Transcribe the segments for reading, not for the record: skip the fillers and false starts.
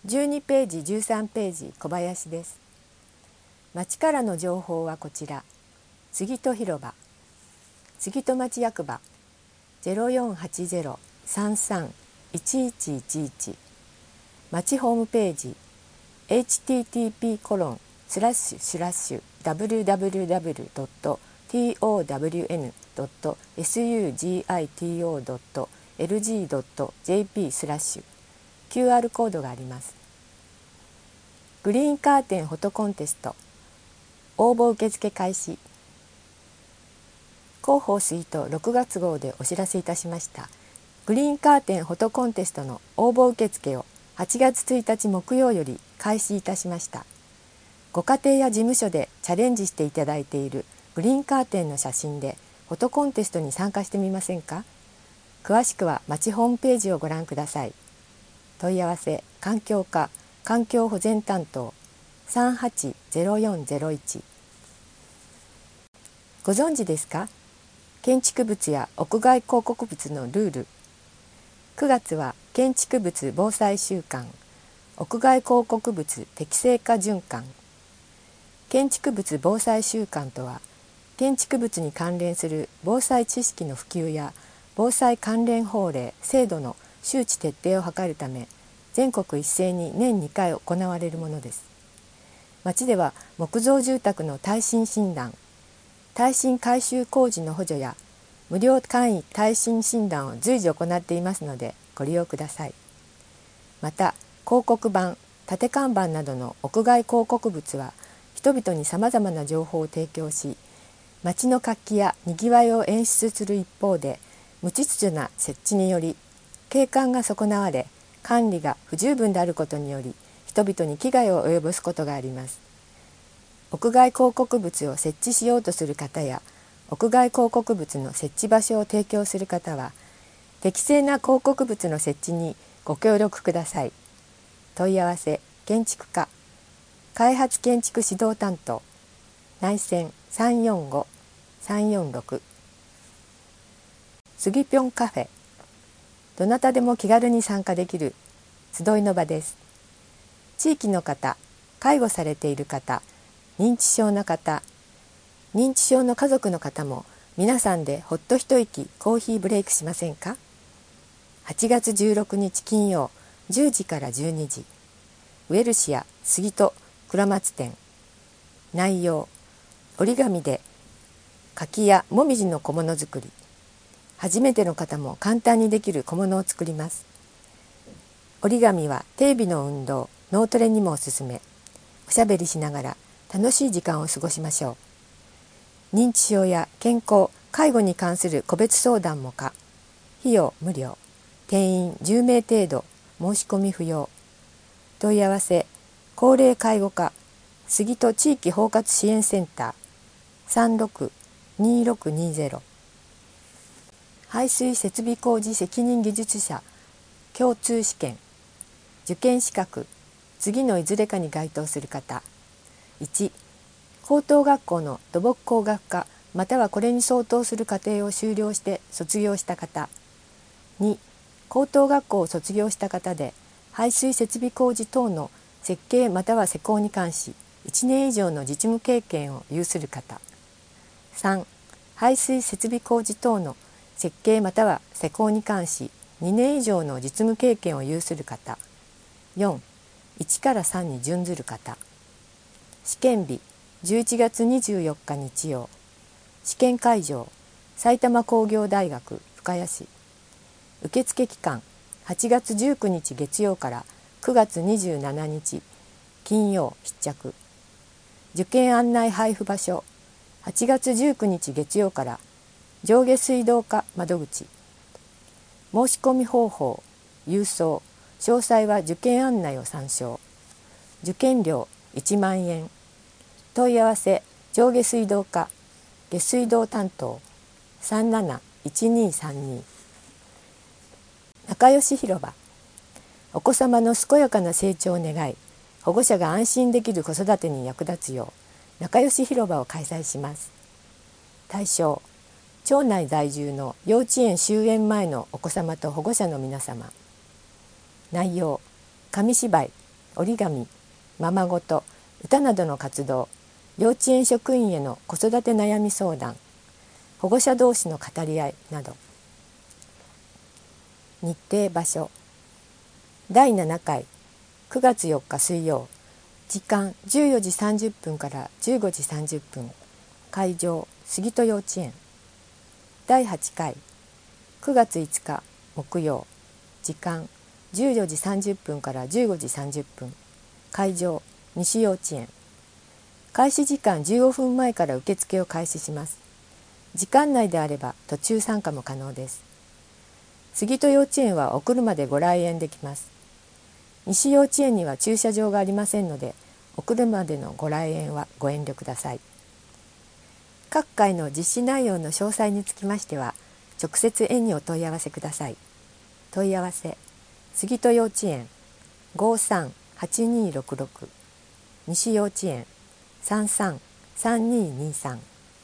12ページ13ページ小林です。町からの情報はこちら。杉戸広場、杉戸町役場 0480-33-1111 町ホームページ http://www.towno.lg.jp/QR コードがあります。グリーンカーテンフォトコンテスト応募受付開始。広報スイート6月号でお知らせいたしましたグリーンカーテンフォトコンテストの応募受付を8月1日木曜より開始いたしました。ご家庭や事務所でチャレンジしていただいているグリーンカーテンの写真でフォトコンテストに参加してみませんか。詳しくは町ホームページをご覧ください。問い合わせ環境課環境保全担当 380401。 ご存知ですか。建築物や屋外広告物のルール。9月は建築物防災週間、屋外広告物適正化循環。建築物防災週間とは、建築物に関連する防災知識の普及や防災関連法令・制度の周知徹底を図るため、全国一斉に年2回行われるものです。町では木造住宅の耐震診断、耐震改修工事の補助や無料簡易耐震診断を随時行っていますのでご利用ください。また広告板、立看板などの屋外広告物は人々にさまざまな情報を提供し、町の活気やにぎわいを演出する一方で、無秩序な設置により景観が損なわれ、管理が不十分であることにより人々に危害を及ぼすことがあります。屋外広告物を設置しようとする方や屋外広告物の設置場所を提供する方は、適正な広告物の設置にご協力ください。問い合わせ建築課開発建築指導担当内線345-346。スギピョンカフェ、どなたでも気軽に参加できる集いの場です。地域の方、介護されている方、認知症の方、認知症の家族の方も皆さんでほっと一息コーヒーブレイクしませんか。8月16日金曜10時から12時、ウエルシア杉戸倉松店。内容、折り紙で柿やもみじの小物作り。初めての方も簡単にできる小物を作ります。折り紙は手指の運動、脳トレにもおすすめ。おしゃべりしながら楽しい時間を過ごしましょう。認知症や健康、介護に関する個別相談も可。費用無料。定員10名程度。申し込み不要。問い合わせ高齢介護課杉戸地域包括支援センター 362620。 排水設備工事責任技術者共通試験。受験資格次のいずれかに該当する方。1、高等学校の土木工学科またはこれに相当する課程を修了して卒業した方。2、高等学校を卒業した方で排水設備工事等の設計または施工に関し1年以上の実務経験を有する方。3、排水設備工事等の設計または施工に関し2年以上の実務経験を有する方。4、1から3に準ずる方。試験日11月24日日曜。試験会場埼玉工業大学深谷市。受付期間8月19日月曜から9月27日金曜必着。受験案内配布場所8月19日月曜から上下水道課窓口。申し込み方法郵送。詳細は受験案内を参照。受験料1万円。問い合わせ上下水道課下水道担当371232。仲良し広場、お子様の健やかな成長を願い、保護者が安心できる子育てに役立つよう仲良し広場を開催します。対象、町内在住の幼稚園終園前のお子様と保護者の皆様。内容、紙芝居折り紙、ままごと、歌などの活動、幼稚園職員への子育て悩み相談、保護者同士の語り合いなど。日程場所、第7回9月4日水曜、時間14時30分から15時30分、会場杉戸幼稚園。第8回9月5日木曜、時間14時30分から15時30分、会場西幼稚園。開始時間15分前から受付を開始します。時間内であれば途中参加も可能です。杉戸幼稚園はお車でご来園できます。西幼稚園には駐車場がありませんので、お車でのご来園はご遠慮ください。各回の実施内容の詳細につきましては、直接園にお問い合わせください。問い合わせ、杉戸幼稚園 53-8266、西幼稚園 33-3223。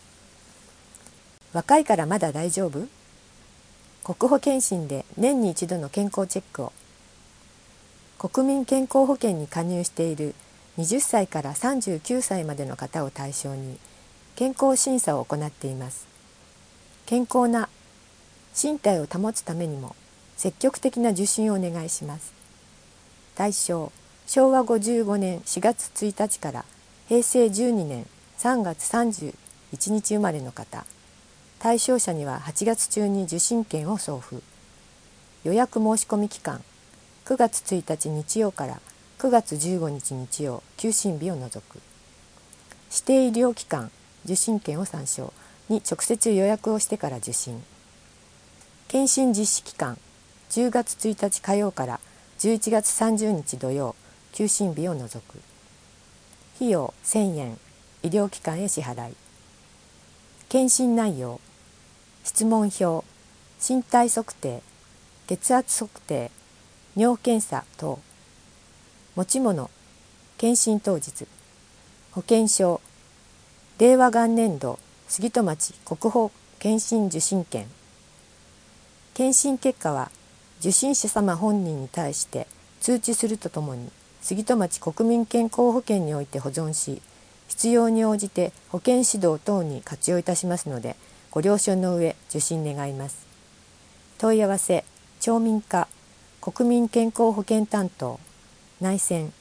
若いからまだ大丈夫？国保健診で年に一度の健康チェックを。国民健康保険に加入している20歳から39歳までの方を対象に健康審査を行っています。健康な身体を保つためにも積極的な受診をお願いします。対象、昭和55年4月1日から平成12年3月31日生まれの方。対象者には8月中に受診券を送付。予約申し込み期間、9月1日日曜から9月15日日曜、休診日を除く。指定医療機関、受診券を参照に直接予約をしてから受診。検診実施期間、10月1日火曜から11月30日土曜、休診日を除く。費用1000円、医療機関へ支払い。検診内容、質問票、身体測定、血圧測定、尿検査等。持ち物、検診当日。保険証、令和元年度杉戸町国保検診受診券。検診結果は受診者様本人に対して通知するとともに、杉戸町国民健康保険において保存し、必要に応じて保健指導等に活用いたしますので、ご了承の上受診願います。問い合わせ、町民課国民健康保険担当、内線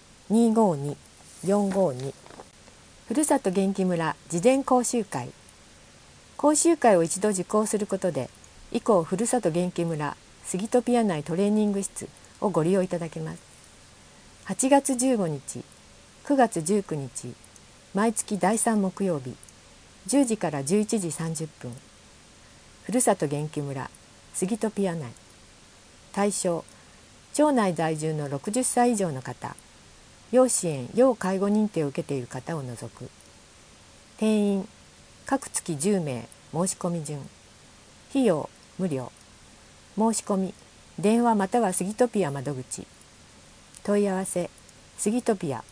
252-452。ふるさと元気村事前講習会。講習会を一度受講することで、以降ふるさと元気村杉戸ピア内トレーニング室をご利用いただけます。8月15日、9月19日、毎月第3木曜日、10時から11時30分。ふるさと元気村杉戸ピア内。対象、町内在住の60歳以上の方、要支援・要介護認定を受けている方を除く。定員、各月10名、申し込み順。費用、無料。申し込み、電話または杉戸ピア窓口。問い合わせ、杉戸ピア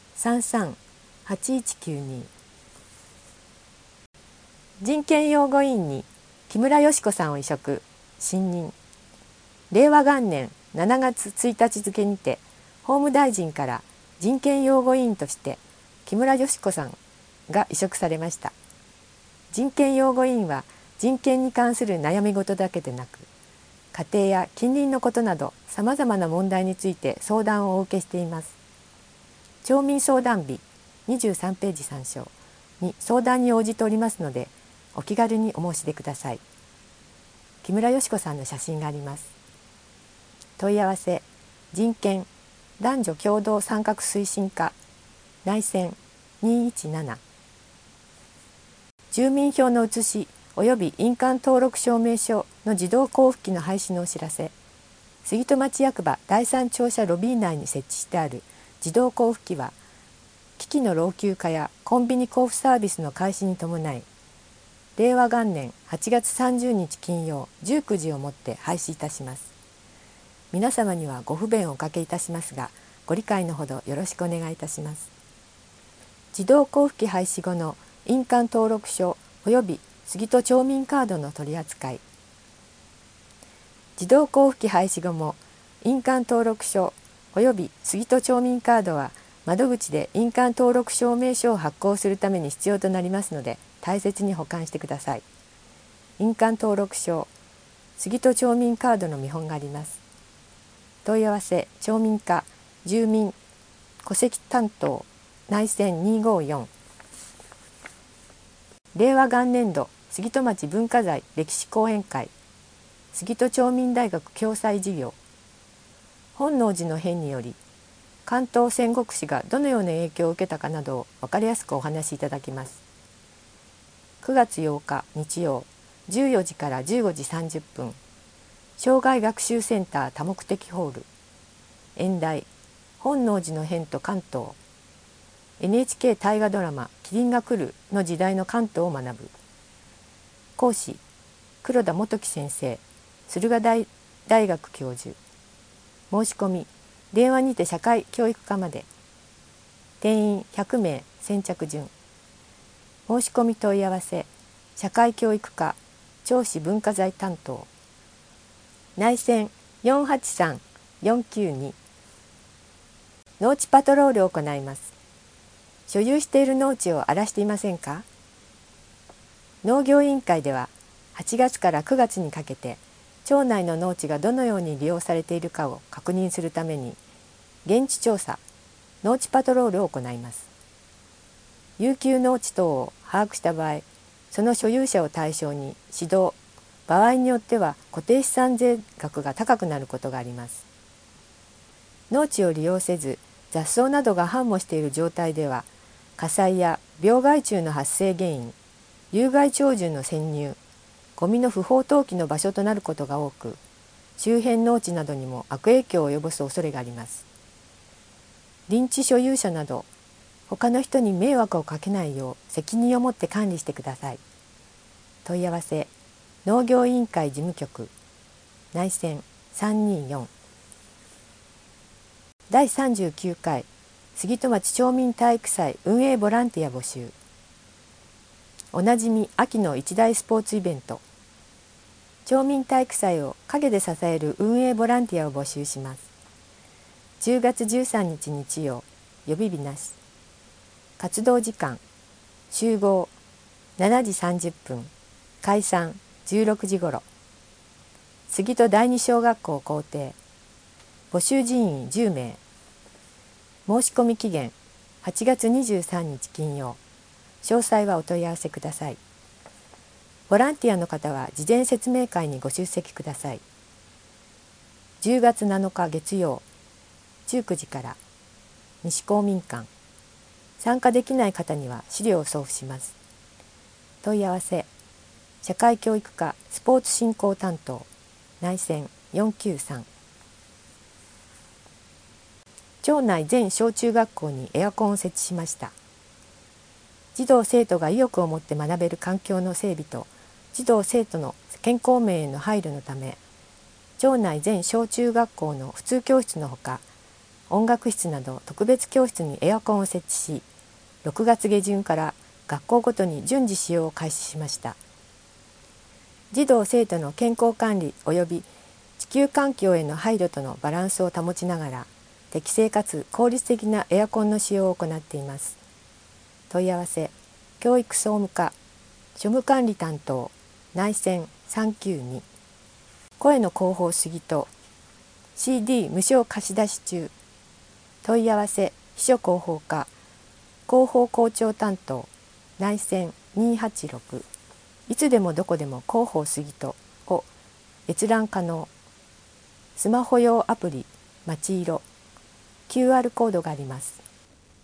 33-8192。人権擁護委員に木村佳子さんを委嘱、新任。令和元年7月1日付にて、法務大臣から人権擁護委員として木村佳子さんが委嘱されました。人権擁護委員は人権に関する悩み事だけでなく、家庭や近隣のことなどさまざまな問題について相談をお受けしています。町民相談日23ページ参照に相談に応じておりますので、お気軽にお申し出ください。木村佳子さんの写真があります。問い合わせ、人権男女共同参画推進課、内線217。住民票の写し及び印鑑登録証明書の自動交付機の廃止のお知らせ。杉戸町役場第三庁舎ロビー内に設置してある自動交付機は、機器の老朽化やコンビニ交付サービスの開始に伴い、令和元年8月30日金曜19時をもって廃止いたします。皆様にはご不便をおかけいたしますが、ご理解のほどよろしくお願いいたします。自動交付機廃止後の印鑑登録書及び杉戸町民カードの取り扱い。自動交付機廃止後も印鑑登録書および杉戸町民カードは窓口で印鑑登録証明書を発行するために必要となりますので、大切に保管してください。印鑑登録証、杉戸町民カードの見本があります。問い合わせ町民課住民戸籍担当内線254。令和元年度杉戸町文化財歴史講演会、杉戸町民大学共催事業、本能寺の変により関東戦国史がどのような影響を受けたかなどを分かりやすくお話しいただきます。9月8日日曜14時から15時30分、障害学習センター多目的ホール。演題、本能寺の変と関東。NHK 大河ドラマ「麒麟が来る」の時代の関東を学ぶ。講師、黒田元樹先生、駿河台大学教授。申し込み、電話にて社会教育課まで。定員100名、先着順。申し込み問い合わせ、社会教育課町市文化財担当内線483-492。農地パトロールを行います。所有している農地を荒らしていませんか？農業委員会では8月から9月にかけて町内の農地がどのように利用されているかを確認するために現地調査、農地パトロールを行います。遊休農地等を把握した場合、その所有者を対象に指導、場合によっては固定資産税額が高くなることがあります。農地を利用せず雑草などが繁茂している状態では、火災や病害虫の発生原因、有害鳥獣の潜入、ゴミの不法投棄の場所となることが多く、周辺農地などにも悪影響を及ぼす恐れがあります。林地所有者など他の人に迷惑をかけないよう責任を持って管理してください。問い合わせ、農業委員会事務局内線324。第39回杉戸町町民体育祭運営ボランティア募集。おなじみ秋の一大スポーツイベント、町民体育祭を陰で支える運営ボランティアを募集します。10月13日日曜、予備日なし。活動時間、集合7時30分、解散16時ごろ。杉戸第二小学校校庭。募集人員10名。申し込み期限8月23日金曜。詳細はお問い合わせください。ボランティアの方は事前説明会にご出席ください。10月7日月曜19時から西公民館。参加できない方には資料を送付します。問い合わせ、社会教育課スポーツ振興担当内線493。町内全小中学校にエアコンを設置しました。児童生徒が意欲を持って学べる環境の整備と児童生徒の健康面への配慮のため、町内全小中学校の普通教室のほか、音楽室など特別教室にエアコンを設置し、6月下旬から学校ごとに順次使用を開始しました。児童生徒の健康管理及び地球環境への配慮とのバランスを保ちながら、適正かつ効率的なエアコンの使用を行っています。問い合わせ、教育総務課庶務管理担当内線392。声の広報杉戸 CD 無償貸し出し中。問い合わせ、秘書広報課広報校長担当内線286。いつでもどこでも広報杉戸を閲覧可能。スマホ用アプリまちいろ QR コードがあります。